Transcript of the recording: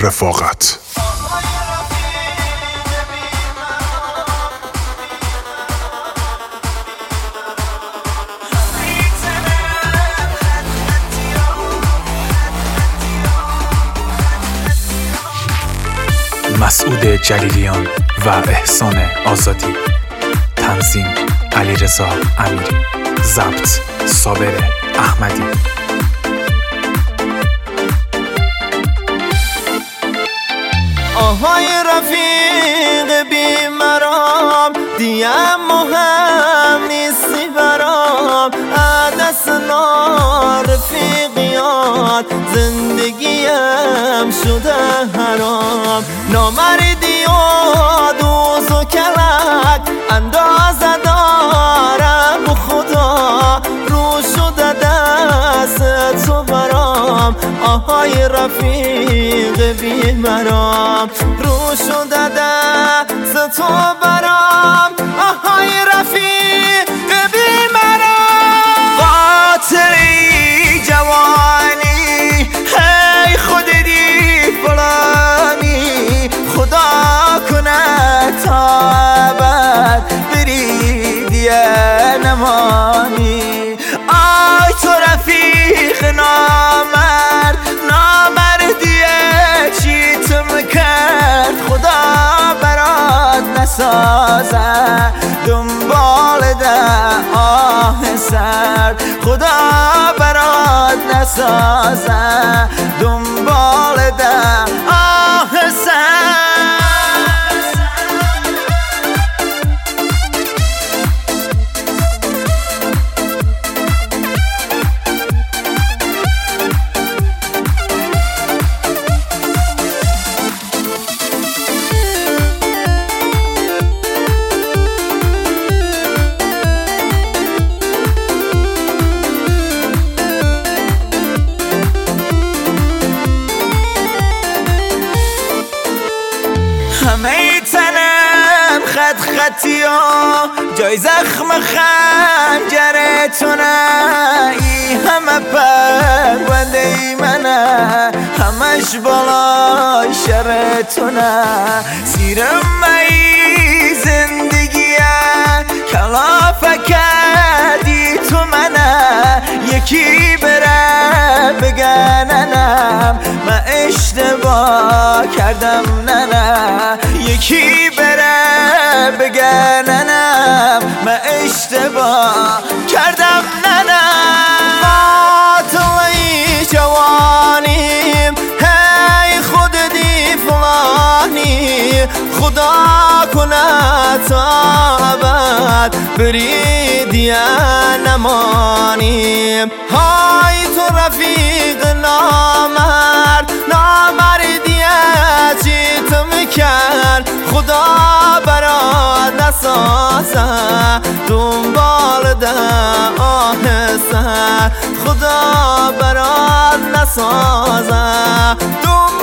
رفاقت. مسعود جلیلیان و احسان آزادی. تنظیم علیرضا امیری. ضبط صابر احمدی. آهای رفیق بیمرام، دیم مهم نیستی برام. عدسنا رفیقیات، زندگیم شده حرام. نامردی و دوز و کلک، اندازه دارم و خدا رو شده دست تو برام. آهای رفیق بیمرام، رو شده دست تو برام. آهای رفیق بیمرام، قاطعی جوانی، هی خودی فلانی. خدا کنه تا ابد بری دیگه نمانی. آی تو رفیق نامرد، نامردیه چی تو میکرد. خدا برات نسازه دنبال ده آه سرد. خدا برات نسازه دنبال ده آه سرد. همه تنم خط خطی ها، جای زخم خنجرتونه. ای همه پرونده ای منه، همش بالای شرتونه. سیرم ای زندگیه، کلافه کردی تو منه. یکی بره بگه ننم، من اشتباه کردم ننم. یکی بره بگه ننم، من اشتباه کردم ننم. قاتلی جوانیم، هی خود دی فلانی. خدا کنه تا ابد بری دیگه نمانیم. های تو رفیق نامرد، نامردیه چی تو میکرد. خدا برات نسازه دنبال ده آه سر. خدا برات نسازه دنبال